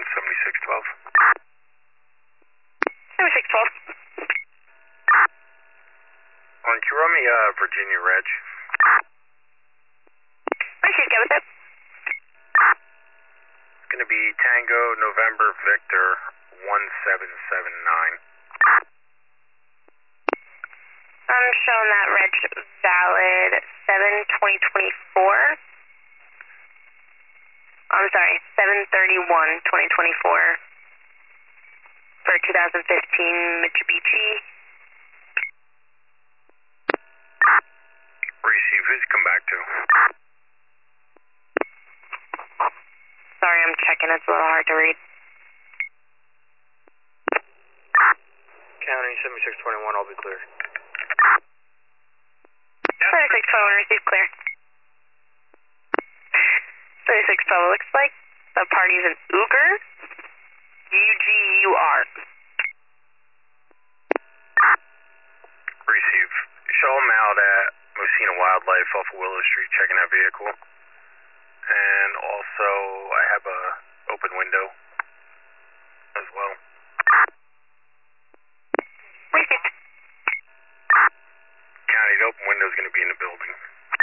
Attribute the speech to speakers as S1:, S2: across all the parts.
S1: 7612.
S2: 7612.
S1: Can you run me Virginia Reg?
S2: Received, go with it.
S1: It's going to be Tango November Victor 1779.
S2: I'm showing that reg valid 7/2024. I'm sorry, 7/31/2024 for 2015 Mitsubishi.
S1: Receive. Who's it come back to?
S2: Sorry, I'm checking. It's a little hard to read.
S1: County 7621, I'll be clear.
S2: 7612, received, clear. 7612, looks like the party's an Uger. UGUR.
S1: Receive. Show them out at Mosina Wildlife off of Willow Street, checking that vehicle. And also, I have a open window as well.
S2: Received.
S1: County, the open window is going to be in the building.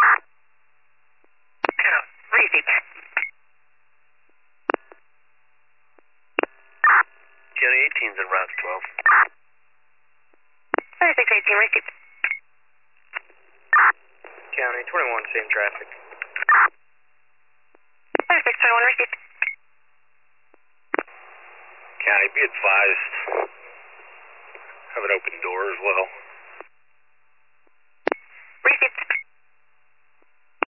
S2: Received.
S1: County 18's in route 12.
S2: 7618, received.
S1: County 21, same traffic.
S2: 7621, received.
S1: County, be advised. Have an open door as well.
S2: Received.